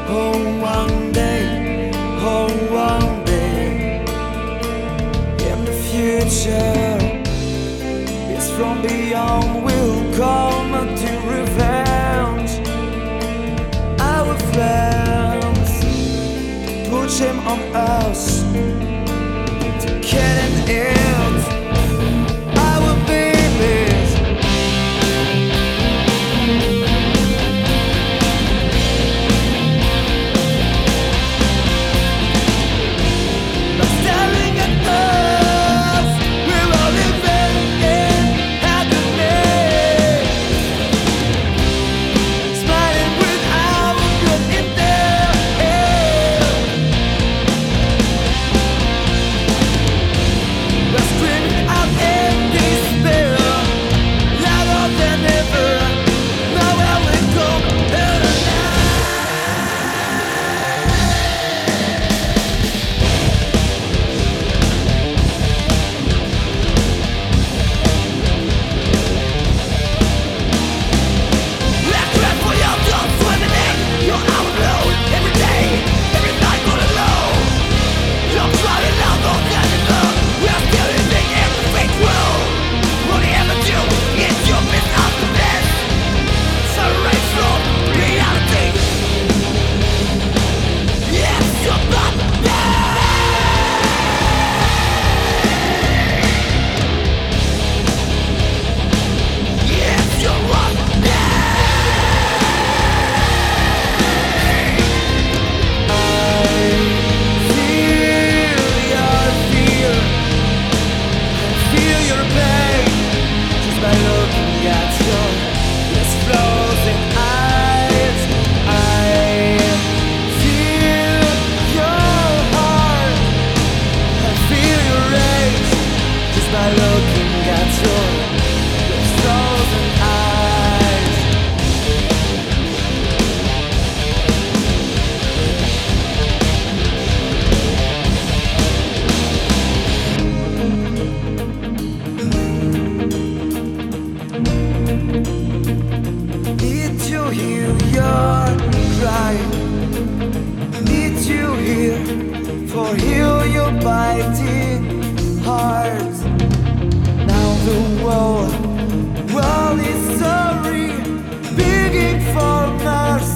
Oh, one day, oh, one day, in the future, it's from beyond will come to revenge. Our friends put shame on us to killing it. Our babies, by staring at us, we're all living in agony, smiling with our blood in their hair. We're screaming out in despair, louder than ever. Nowhere we come let's run for your dog swimming in your hour alone. Every day, every night on the low. You're crying out all that in love. We're still living in the fake world. What do you ever do? It's your miss of the best. Separate from reality. Yes, you're not there. Yes, you're not there. I feel your pain just by looking at your frozen eyes. I feel your heart. I feel your rage just by looking at your frozen eyes. Need to hear your cry. Need to hear for heal your biting heart. Now the world is sorry, begging for mercy.